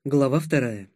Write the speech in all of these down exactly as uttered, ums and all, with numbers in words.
Глава вторая.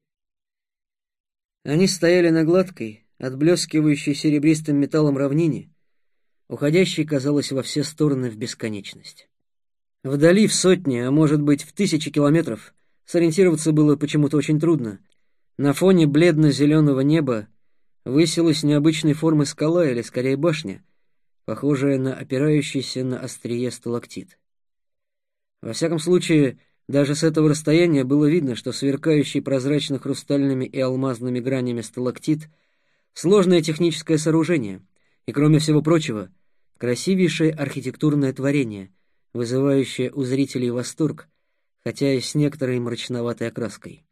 Они стояли на гладкой, отблескивающей серебристым металлом равнине, уходящей, казалось, во все стороны в бесконечность. Вдали в сотни, а может быть в тысячи километров, сориентироваться было почему-то очень трудно. На фоне бледно-зеленого неба высилась необычной формы скала, или скорее башня, похожая на опирающийся на острие сталактит. Во всяком случае, даже с этого расстояния было видно, что сверкающий прозрачно-хрустальными и алмазными гранями сталактит — сложное техническое сооружение и, кроме всего прочего, красивейшее архитектурное творение, вызывающее у зрителей восторг, хотя и с некоторой мрачноватой окраской.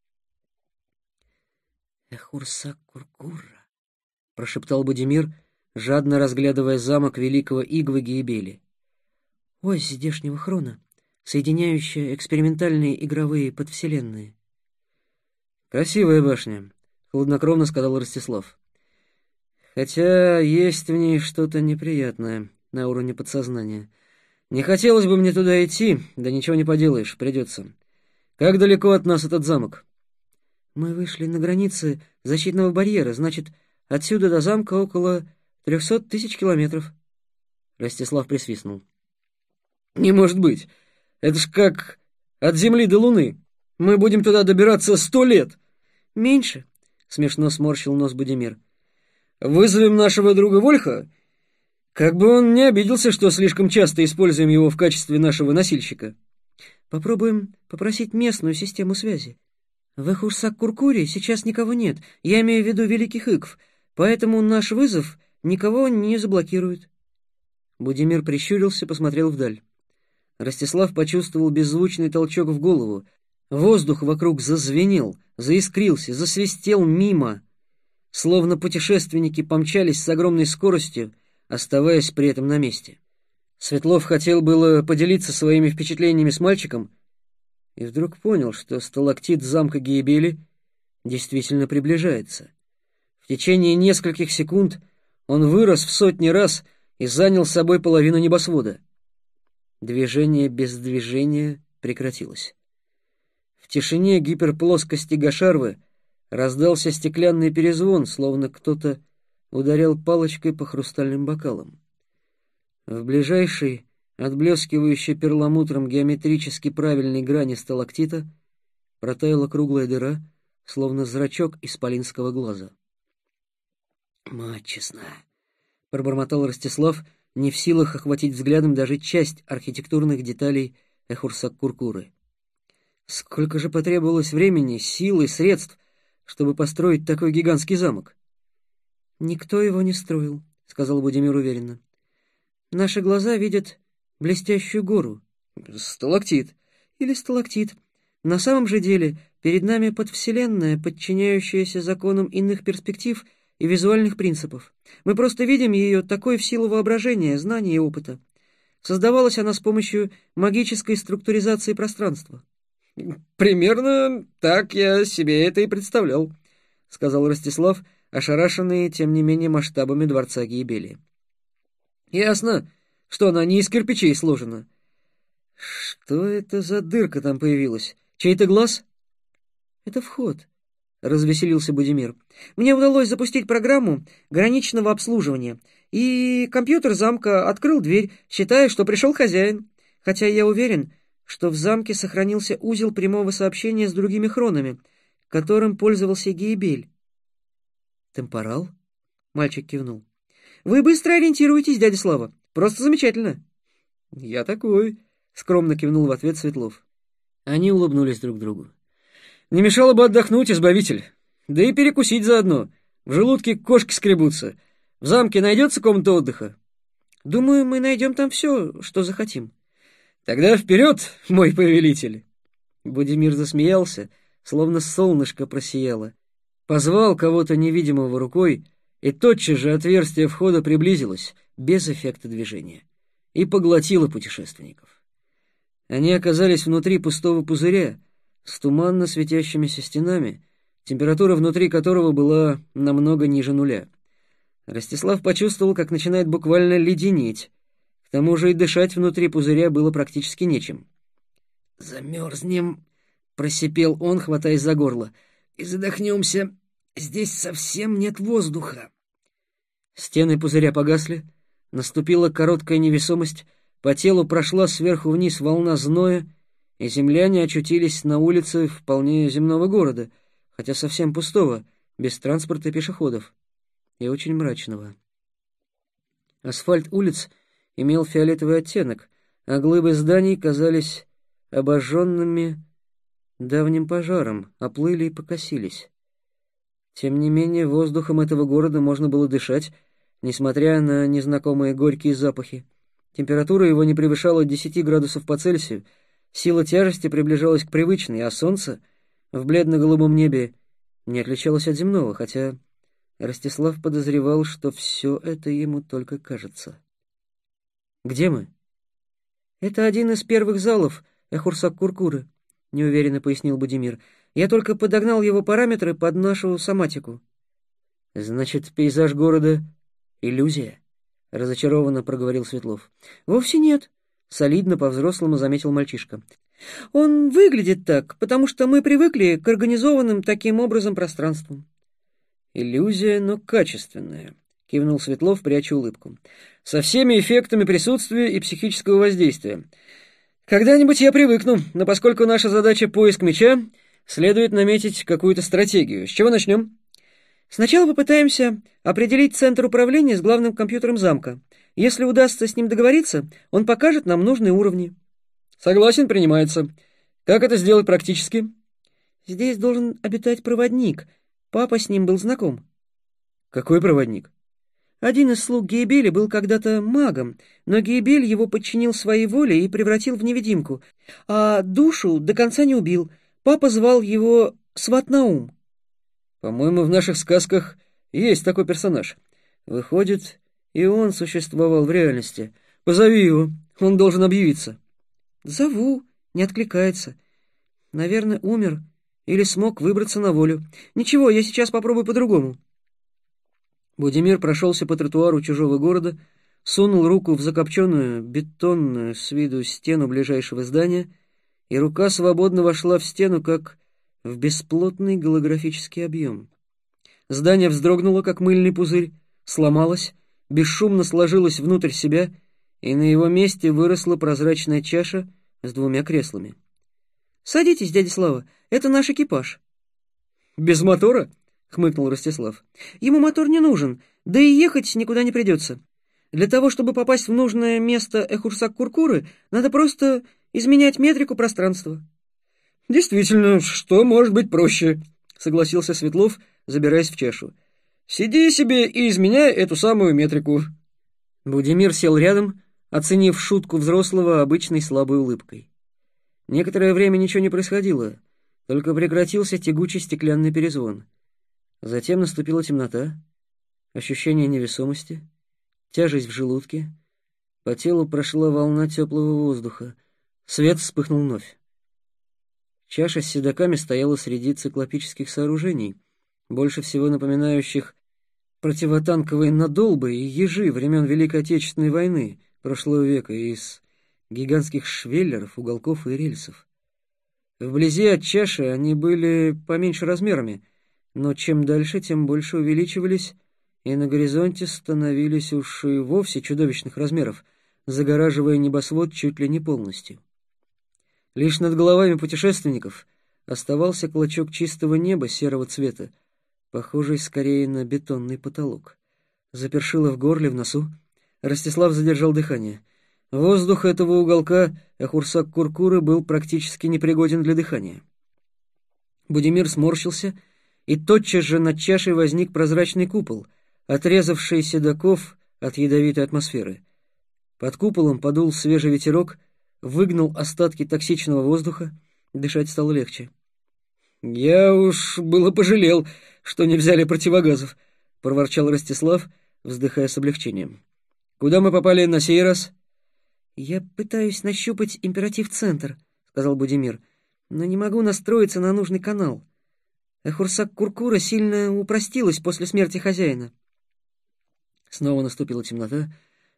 «Эхурсак-Куркура», — прошептал Будимир, жадно разглядывая замок великого Игвы Гиебели. «Ось здешнего хрона, соединяющая экспериментальные игровые подвселенные». «Красивая башня», — хладнокровно сказал Ростислав. «Хотя есть в ней что-то неприятное на уровне подсознания. Не хотелось бы мне туда идти, да ничего не поделаешь, придется. Как далеко от нас этот замок?» «Мы вышли на границы защитного барьера, значит, отсюда до замка около трехсот тысяч километров». Ростислав присвистнул. «Не может быть! Это ж как от Земли до Луны. Мы будем туда добираться сто лет!» «Меньше», — смешно сморщил нос Будимир. «Вызовем нашего друга Вольха? Как бы он не обиделся, что слишком часто используем его в качестве нашего носильщика». «Попробуем попросить местную систему связи. В Эхурсак-Куркуре сейчас никого нет, я имею в виду великих Игв, поэтому наш вызов никого не заблокирует». Будимир прищурился, посмотрел вдаль. Ростислав почувствовал беззвучный толчок в голову. Воздух вокруг зазвенел, заискрился, засвистел мимо, словно путешественники помчались с огромной скоростью, оставаясь при этом на месте. Светлов хотел было поделиться своими впечатлениями с мальчиком и вдруг понял, что сталактит замка Гиебели действительно приближается. В течение нескольких секунд он вырос в сотни раз и занял собой половину небосвода. Движение без движения прекратилось. В тишине гиперплоскости Гашарвы раздался стеклянный перезвон, словно кто-то ударял палочкой по хрустальным бокалам. В ближайшей, отблескивающей перламутром геометрически правильной грани сталактита протаяла круглая дыра, словно зрачок исполинского глаза. «Мать честная!» — пробормотал Ростислав, не в силах охватить взглядом даже часть архитектурных деталей Эхурсак-Куркуры. Сколько же потребовалось времени, сил и средств, чтобы построить такой гигантский замок? «Никто его не строил», — сказал Будимир уверенно. «Наши глаза видят блестящую гору. Сталактит. Или сталактит. На самом же деле перед нами подвселенная, подчиняющаяся законам иных перспектив и визуальных принципов. Мы просто видим ее такой в силу воображения, знания и опыта. Создавалась она с помощью магической структуризации пространства». «Примерно так я себе это и представлял», — сказал Ростислав, ошарашенный, тем не менее, масштабами дворца Гиебели. «Ясно, что она не из кирпичей сложена. Что это за дырка там появилась? Чей-то глаз?» «Это вход», — развеселился Будимир. «Мне удалось запустить программу граничного обслуживания, и компьютер замка открыл дверь, считая, что пришел хозяин. Хотя я уверен, что в замке сохранился узел прямого сообщения с другими хронами, которым пользовался Гиебель». «Темпорал?» — мальчик кивнул. «Вы быстро ориентируетесь, дядя Слава. Просто замечательно». «Я такой», — скромно кивнул в ответ Светлов. Они улыбнулись друг другу. «Не мешало бы отдохнуть, избавитель. Да и перекусить заодно. В желудке кошки скребутся. В замке найдется комната отдыха?» «Думаю, мы найдем там все, что захотим». «Тогда вперед, мой повелитель!» Будимир засмеялся, словно солнышко просияло. Позвал кого-то невидимого рукой, и тотчас же отверстие входа приблизилось, без эффекта движения, и поглотило путешественников. Они оказались внутри пустого пузыря с туманно светящимися стенами, температура внутри которого была намного ниже нуля. Ростислав почувствовал, как начинает буквально леденеть. К тому же и дышать внутри пузыря было практически нечем. «Замерзнем — просипел он, хватаясь за горло. «И задохнемся. Здесь совсем нет воздуха». Стены пузыря погасли, наступила короткая невесомость, по телу прошла сверху вниз волна зноя, и земляне очутились на улице вполне земного города, хотя совсем пустого, без транспорта и пешеходов, и очень мрачного. Асфальт улиц имел фиолетовый оттенок, а глыбы зданий казались обожженными давним пожаром, оплыли и покосились. Тем не менее, воздухом этого города можно было дышать, несмотря на незнакомые горькие запахи. Температура его не превышала десяти градусов по Цельсию, сила тяжести приближалась к привычной, а солнце в бледно-голубом небе не отличалось от земного, хотя Ростислав подозревал, что все это ему только кажется. «Где мы?» «Это один из первых залов Эхурсак-Куркуры», — неуверенно пояснил Будимир. «Я только подогнал его параметры под нашу соматику». «Значит, пейзаж города — иллюзия?» — разочарованно проговорил Светлов. «Вовсе нет», — солидно по-взрослому заметил мальчишка. «Он выглядит так, потому что мы привыкли к организованным таким образом пространствам». «Иллюзия, но качественная», — кивнул Светлов, пряча улыбку. «Со всеми эффектами присутствия и психического воздействия. Когда-нибудь я привыкну, но поскольку наша задача — поиск меча, следует наметить какую-то стратегию. С чего начнем?» «Сначала попытаемся определить центр управления с главным компьютером замка. Если удастся с ним договориться, он покажет нам нужные уровни». «Согласен, принимается. Как это сделать практически?» «Здесь должен обитать проводник. Папа с ним был знаком». «Какой проводник?» «Один из слуг Гейбели был когда-то магом, но Гейбель его подчинил своей воле и превратил в невидимку, а душу до конца не убил. Папа звал его Сватнаум». «По-моему, в наших сказках есть такой персонаж. Выходит, и он существовал в реальности. Позови его, он должен объявиться». «Зову, не откликается. Наверное, умер или смог выбраться на волю. Ничего, я сейчас попробую по-другому». Будимир прошелся по тротуару чужого города, сунул руку в закопченную, бетонную с виду стену ближайшего здания, и рука свободно вошла в стену, как в бесплотный голографический объем. Здание вздрогнуло, как мыльный пузырь, сломалось, бесшумно сложилось внутрь себя, и на его месте выросла прозрачная чаша с двумя креслами. «Садитесь, дядя Слава, это наш экипаж». «Без мотора?» — хмыкнул Ростислав. «Ему мотор не нужен, да и ехать никуда не придется. Для того, чтобы попасть в нужное место Эхурсак-Куркуры, надо просто изменять метрику пространства». «Действительно, что может быть проще?» — согласился Светлов, забираясь в чашу. «Сиди себе и изменяй эту самую метрику». Будимир сел рядом, оценив шутку взрослого обычной слабой улыбкой. Некоторое время ничего не происходило, только прекратился тягучий стеклянный перезвон. Затем наступила темнота, ощущение невесомости, тяжесть в желудке, по телу прошла волна теплого воздуха, свет вспыхнул вновь. Чаша с седоками стояла среди циклопических сооружений, больше всего напоминающих противотанковые надолбы и ежи времен Великой Отечественной войны прошлого века из гигантских швеллеров, уголков и рельсов. Вблизи от чаши они были поменьше размерами, но чем дальше, тем больше увеличивались, и на горизонте становились уж и вовсе чудовищных размеров, загораживая небосвод чуть ли не полностью. Лишь над головами путешественников оставался клочок чистого неба серого цвета, похожий скорее на бетонный потолок. Запершило в горле, в носу. Ростислав задержал дыхание. Воздух этого уголка Эхурсак-Куркуры был практически непригоден для дыхания. Будимир сморщился, и тотчас же над чашей возник прозрачный купол, отрезавший седоков от ядовитой атмосферы. Под куполом подул свежий ветерок, выгнал остатки токсичного воздуха, дышать стало легче. «Я уж было пожалел, что не взяли противогазов», — проворчал Ростислав, вздыхая с облегчением. «Куда мы попали на сей раз?» «Я пытаюсь нащупать императив-центр», — сказал Будимир, «но не могу настроиться на нужный канал. Эхурсак-Куркура сильно упростилась после смерти хозяина». Снова наступила темнота,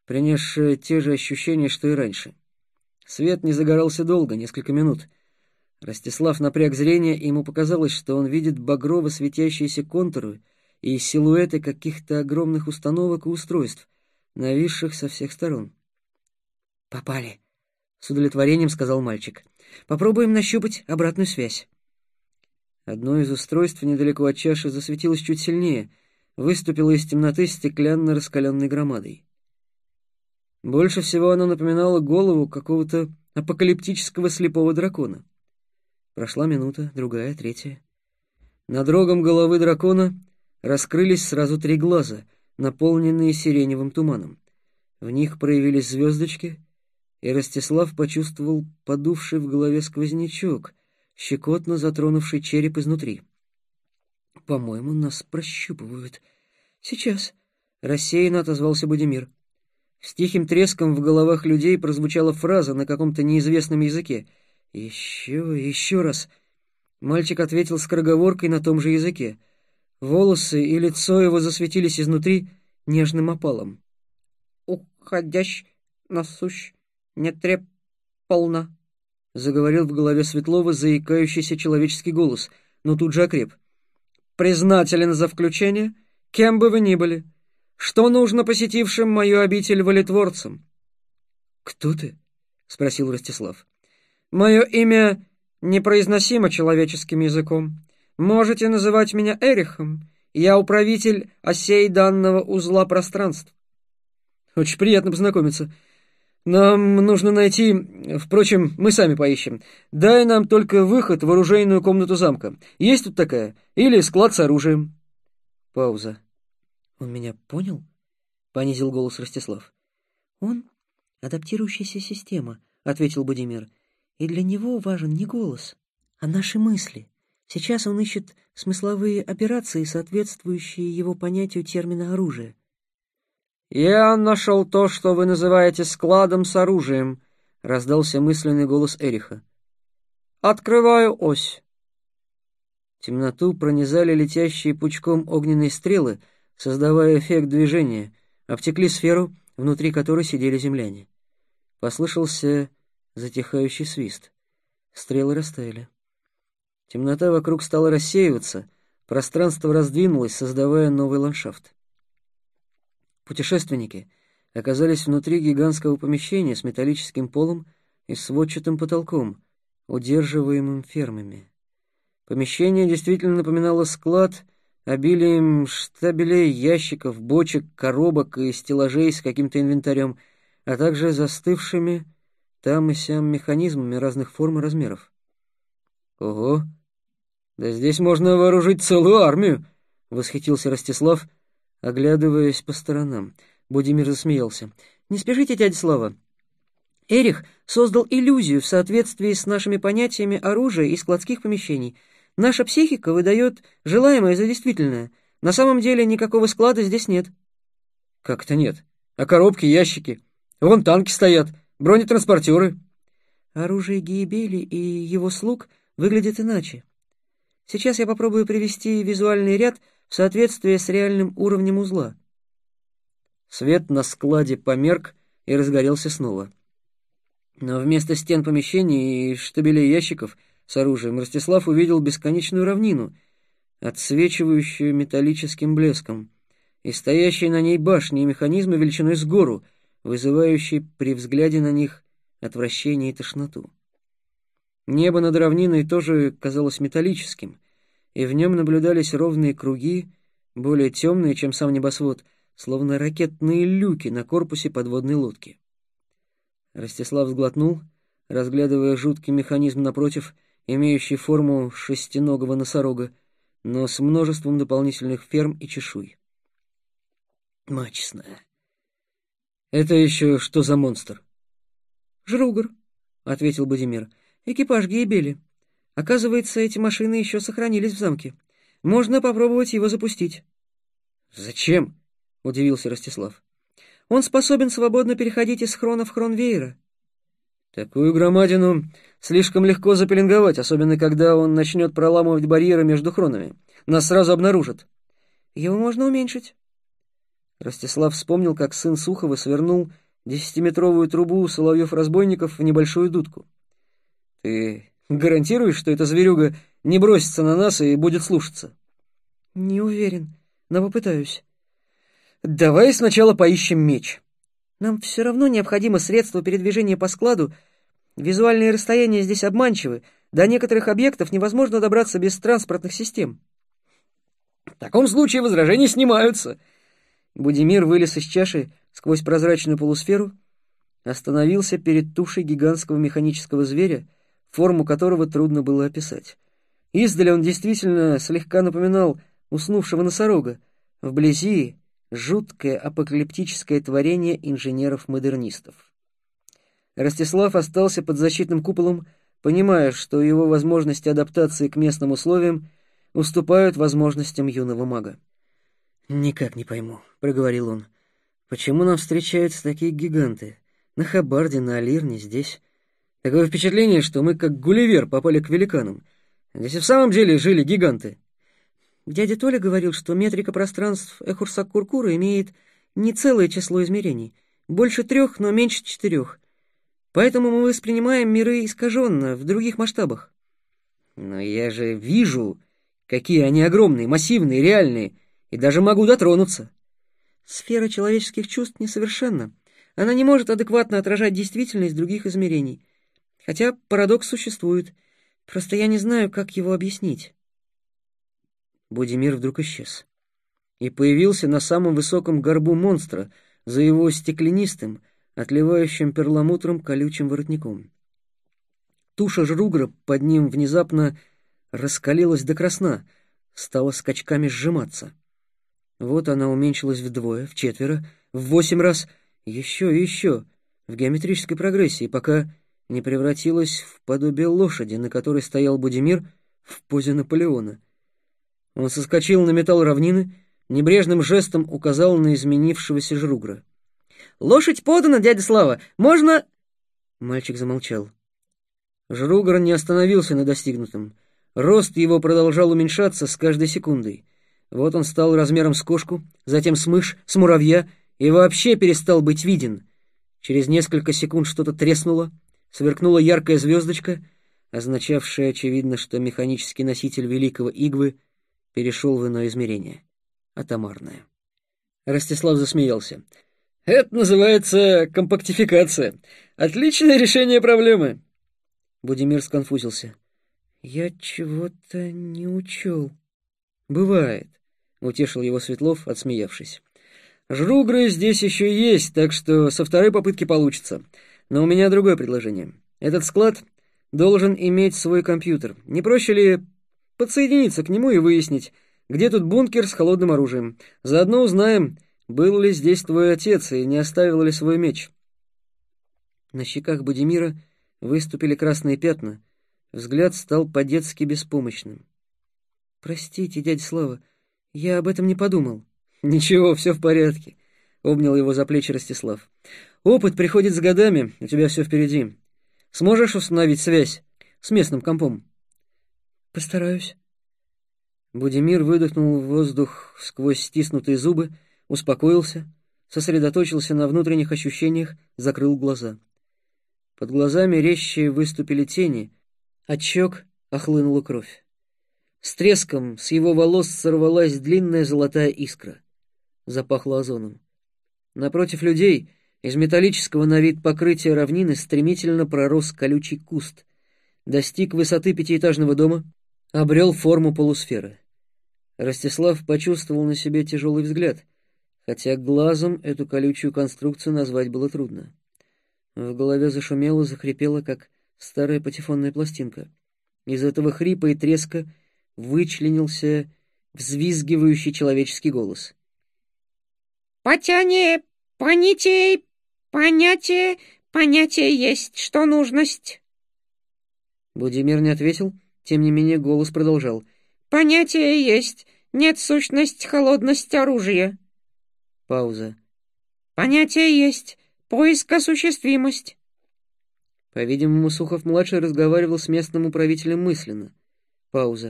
принесшая те же ощущения, что и раньше. Свет не загорался долго, несколько минут. Ростислав напряг зрение, и ему показалось, что он видит багрово светящиеся контуры и силуэты каких-то огромных установок и устройств, нависших со всех сторон. «Попали», — с удовлетворением сказал мальчик. «Попробуем нащупать обратную связь». Одно из устройств недалеко от чаши засветилось чуть сильнее, выступило из темноты стеклянно раскаленной громадой. Больше всего оно напоминало голову какого-то апокалиптического слепого дракона. Прошла минута, другая, третья. Над рогом головы дракона раскрылись сразу три глаза, наполненные сиреневым туманом. В них проявились звездочки, и Ростислав почувствовал подувший в голове сквознячок, щекотно затронувший череп изнутри. «По-моему, нас прощупывают. Сейчас», — рассеянно отозвался Будимир. С тихим треском в головах людей прозвучала фраза на каком-то неизвестном языке. «Еще, еще раз». Мальчик ответил скороговоркой на том же языке. Волосы и лицо его засветились изнутри нежным опалом. «Уходящ насущ не треб полна», — заговорил в голове Светлова заикающийся человеческий голос, но тут же окреп. «Признателен за включение, кем бы вы ни были. Что нужно посетившим мою обитель волетворцам?» «Кто ты?» — спросил Ростислав. «Мое имя непроизносимо человеческим языком. Можете называть меня Эрихом. Я управитель осей данного узла пространств». «Очень приятно познакомиться. Нам нужно найти... Впрочем, мы сами поищем. Дай нам только выход в оружейную комнату замка. Есть тут такая? Или склад с оружием?» Пауза. «Он меня понял?» — понизил голос Ростислав. «Он — адаптирующаяся система», — ответил Будимир. «И для него важен не голос, а наши мысли. Сейчас он ищет смысловые операции, соответствующие его понятию термина «оружие». «Я нашел то, что вы называете складом с оружием», — раздался мысленный голос Эриха. «Открываю ось». Темноту пронизали летящие пучком огненные стрелы, создавая эффект движения, обтекли сферу, внутри которой сидели земляне. Послышался затихающий свист. Стрелы растаяли. Темнота вокруг стала рассеиваться, пространство раздвинулось, создавая новый ландшафт. Путешественники оказались внутри гигантского помещения с металлическим полом и сводчатым потолком, удерживаемым фермами. Помещение действительно напоминало склад обилием штабелей, ящиков, бочек, коробок и стеллажей с каким-то инвентарем, а также застывшими там и сям механизмами разных форм и размеров. «Ого! Да здесь можно вооружить целую армию!» — восхитился Ростислав, оглядываясь по сторонам. Будимир засмеялся. «Не спешите, дядя Слава. Эрих создал иллюзию в соответствии с нашими понятиями оружия и складских помещений. Наша психика выдает желаемое за действительное. На самом деле никакого склада здесь нет». «Как это нет? А коробки, ящики? Вон танки стоят, бронетранспортеры». «Оружие Гиебели и его слуг выглядят иначе. Сейчас я попробую привести визуальный ряд в соответствии с реальным уровнем узла». Свет на складе померк и разгорелся снова. Но вместо стен помещений и штабелей ящиков с оружием Ростислав увидел бесконечную равнину, отсвечивающую металлическим блеском, и стоящие на ней башни и механизмы величиной с гору, вызывающие при взгляде на них отвращение и тошноту. Небо над равниной тоже казалось металлическим, и в нем наблюдались ровные круги, более темные, чем сам небосвод, словно ракетные люки на корпусе подводной лодки. Ростислав сглотнул, разглядывая жуткий механизм напротив, имеющий форму шестиногого носорога, но с множеством дополнительных ферм и чешуй. «Мать честная! Это еще что за монстр?» «Жругар», — ответил Будимир. «Экипаж Гиебели. Оказывается, эти машины еще сохранились в замке. Можно попробовать его запустить». «Зачем?» — удивился Ростислав. «Он способен свободно переходить из хрона в хрон веера». «Такую громадину слишком легко запеленговать, особенно когда он начнет проламывать барьеры между хронами. Нас сразу обнаружат». «Его можно уменьшить». Ростислав вспомнил, как сын Сухова свернул десятиметровую трубу соловьев-разбойников в небольшую дудку. «Ты Гарантируешь, что эта зверюга не бросится на нас и будет слушаться? Не уверен, но попытаюсь. Давай сначала поищем меч. Нам все равно необходимо средство передвижения по складу. Визуальные расстояния здесь обманчивы. До некоторых объектов невозможно добраться без транспортных систем. В таком случае возражения снимаются. Будимир вылез из чаши сквозь прозрачную полусферу, остановился перед тушей гигантского механического зверя, форму которого трудно было описать. Издали он действительно слегка напоминал уснувшего носорога, вблизи жуткое апокалиптическое творение инженеров-модернистов. Ростислав остался под защитным куполом, понимая, что его возможности адаптации к местным условиям уступают возможностям юного мага. «Никак не пойму», — проговорил он. «Почему нам встречаются такие гиганты? На Хабарде, на Алирне, здесь. Такое впечатление, что мы, как Гулливер, попали к великанам. Здесь и в самом деле жили гиганты». Дядя Толя говорил, что метрика пространств Эхурсак-Куркура имеет не целое число измерений, больше трех, но меньше четырех. Поэтому мы воспринимаем миры искаженно, в других масштабах. Но я же вижу, какие они огромные, массивные, реальные, и даже могу дотронуться. Сфера человеческих чувств несовершенна. Она не может адекватно отражать действительность других измерений. Хотя парадокс существует. Просто я не знаю, как его объяснить. Будимир вдруг исчез и появился на самом высоком горбу монстра за его стеклянистым, отливающим перламутром колючим воротником. Туша жругра под ним внезапно раскалилась до красна, стала скачками сжиматься. Вот она уменьшилась вдвое, вчетверо, в восемь раз, еще и еще, в геометрической прогрессии, пока не превратилась в подобие лошади, на которой стоял Будимир в позе Наполеона. Он соскочил на металл равнины, небрежным жестом указал на изменившегося жругра. «Лошадь подана, дядя Слава! Можно...» Мальчик замолчал. Жругр не остановился на достигнутом. Рост его продолжал уменьшаться с каждой секундой. Вот он стал размером с кошку, затем с мышь, с муравья, и вообще перестал быть виден. Через несколько секунд что-то треснуло, сверкнула яркая звездочка, означавшая, очевидно, что механический носитель великого Игвы перешел в иное измерение, атомарное. Ростислав засмеялся. «Это называется компактификация. Отличное решение проблемы». Будимир сконфузился. «Я чего-то не учел». «Бывает», — утешил его Светлов, отсмеявшись. «Жругры здесь еще есть, так что со второй попытки получится. Но у меня другое предложение. Этот склад должен иметь свой компьютер. Не проще ли подсоединиться к нему и выяснить, где тут бункер с холодным оружием? Заодно узнаем, был ли здесь твой отец и не оставил ли свой меч». На щеках Будимира выступили красные пятна, взгляд стал по-детски беспомощным. «Простите, дядя Слава, я об этом не подумал». «Ничего, все в порядке», — обнял его за плечи Ростислав. «Опыт приходит с годами, у тебя все впереди. Сможешь установить связь с местным компом?» «Постараюсь». Будимир выдохнул в воздух сквозь стиснутые зубы, успокоился, сосредоточился на внутренних ощущениях, закрыл глаза. Под глазами резче выступили тени, от щек охлынула кровь. С треском с его волос сорвалась длинная золотая искра. Запахло озоном. Напротив людей из металлического на вид покрытия равнины стремительно пророс колючий куст, достиг высоты пятиэтажного дома, обрел форму полусферы. Ростислав почувствовал на себе тяжелый взгляд, хотя глазом эту колючую конструкцию назвать было трудно. В голове зашумело, захрипело, как старая патефонная пластинка. Из этого хрипа и треска вычленился взвизгивающий человеческий голос. «Потяне, понятие, понятие, понятие есть, что нужность». Будимир не ответил, тем не менее голос продолжал. «Понятие есть, нет сущность, холодность оружия». Пауза. «Понятие есть, поиск осуществимость». По-видимому, Сухов-младший разговаривал с местным управителем мысленно. Пауза.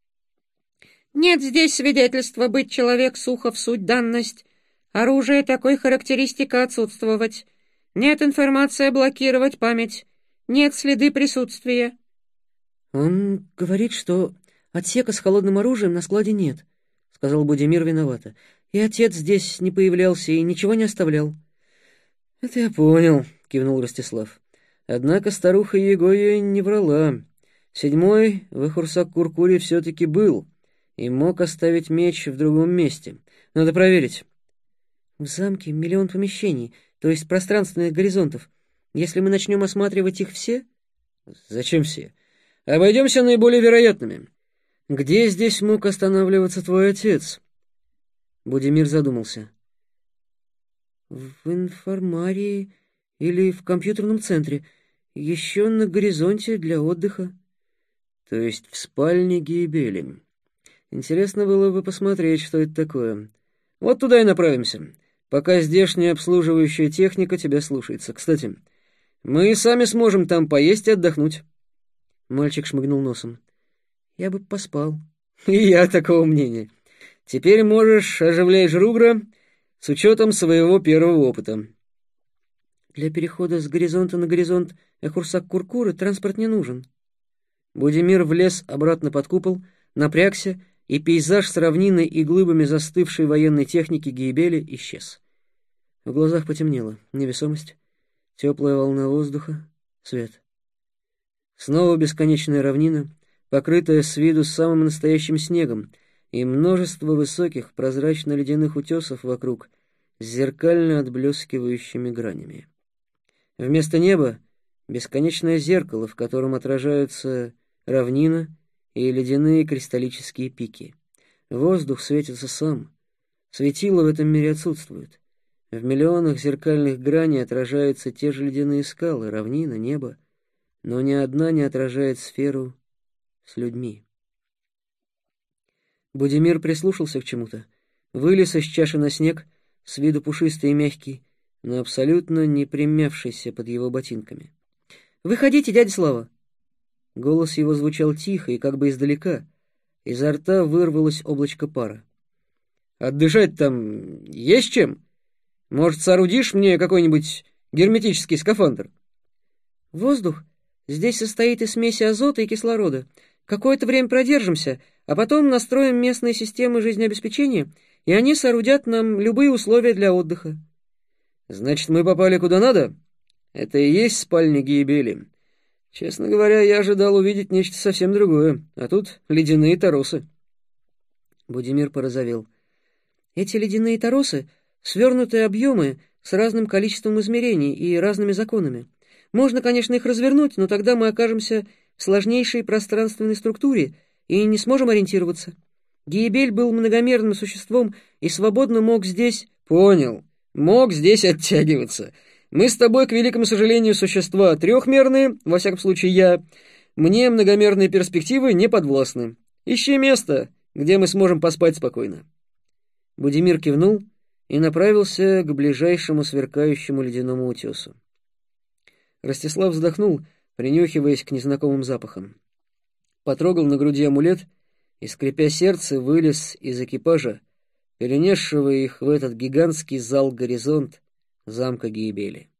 «Нет здесь свидетельства быть человек Сухов суть данность. Оружие такой характеристика отсутствовать. Нет информация блокировать память. Нет следы присутствия». «Он говорит, что отсека с холодным оружием на складе нет», — сказал Будимир виновато. «И отец здесь не появлялся и ничего не оставлял». «Это я понял», — кивнул Ростислав. «Однако старуха Егоя не врала. Седьмой в Эхурсак-Куркуре все-таки был и мог оставить меч в другом месте. Надо проверить». «В замке миллион помещений, то есть пространственных горизонтов. Если мы начнем осматривать их все...» «Зачем все? Обойдемся наиболее вероятными. Где здесь мог останавливаться твой отец?» Будимир задумался. «В информарии или в компьютерном центре. Еще на горизонте для отдыха». «То есть в спальне Гиебели. Интересно было бы посмотреть, что это такое. Вот туда и направимся, пока здешняя обслуживающая техника тебя слушается. Кстати, мы сами сможем там поесть и отдохнуть». Мальчик шмыгнул носом. «Я бы поспал». «И я такого мнения. Теперь можешь оживлять Жругра с учетом своего первого опыта». «Для перехода с горизонта на горизонт Эхурсак-Куркуры транспорт не нужен». Будимир влез обратно под купол, напрягся, и пейзаж с равниной и глыбами застывшей военной техники Гиебели исчез. В глазах потемнело. Невесомость, теплая волна воздуха, свет. Снова бесконечная равнина, покрытая с виду самым настоящим снегом, и множество высоких прозрачно-ледяных утесов вокруг с зеркально отблескивающими гранями. Вместо неба — бесконечное зеркало, в котором отражаются равнина и ледяные кристаллические пики. Воздух светится сам. Светила в этом мире отсутствует. В миллионах зеркальных граней отражаются те же ледяные скалы, равнина, небо, но ни одна не отражает сферу с людьми. Будимир прислушался к чему-то, вылез из чаши на снег, с виду пушистый и мягкий, но абсолютно не примявшийся под его ботинками. «Выходите, дядя Слава!» Голос его звучал тихо и как бы издалека. Изо рта вырвалось облачко пара. «Отдышать там есть чем? Может, соорудишь мне какой-нибудь герметический скафандр?» «Воздух здесь состоит из смеси азота и кислорода. Какое-то время продержимся, а потом настроим местные системы жизнеобеспечения, и они соорудят нам любые условия для отдыха». «Значит, мы попали куда надо? Это и есть спальня Гиебели. Честно говоря, я ожидал увидеть нечто совсем другое, а тут ледяные торосы». Будимир порозовел. «Эти ледяные торосы — свернутые объемы с разным количеством измерений и разными законами. Можно, конечно, их развернуть, но тогда мы окажемся в сложнейшей пространственной структуре и не сможем ориентироваться. Гиебель был многомерным существом и свободно мог здесь...» «Понял. Мог здесь оттягиваться. Мы с тобой, к великому сожалению, существа трехмерные, во всяком случае я. Мне многомерные перспективы не подвластны. Ищи место, где мы сможем поспать спокойно». Будимир кивнул и направился к ближайшему сверкающему ледяному утесу. Ростислав вздохнул, принюхиваясь к незнакомым запахам. Потрогал на груди амулет и, скрипя сердце, вылез из экипажа, перенесшего их в этот гигантский зал-горизонт замка Гиебели.